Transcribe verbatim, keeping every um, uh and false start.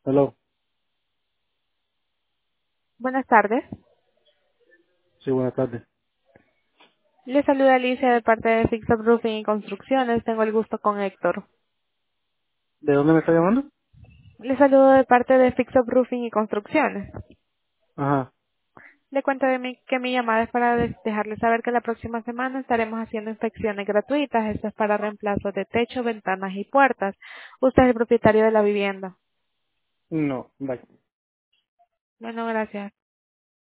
Hello. Buenas tardes. Sí, buenas tardes. Le saluda Alicia de parte de Fix Up Roofing y Construcciones. Tengo el gusto con Héctor. ¿De dónde me está llamando? Le saludo de parte de Fix Up Roofing y Construcciones. Ajá. Le cuento de mí que mi llamada es para de- dejarle saber que la próxima semana estaremos haciendo inspecciones gratuitas. Esto es para reemplazo de techo, ventanas y puertas. Usted es el propietario de la vivienda. No, bye. Bueno, gracias.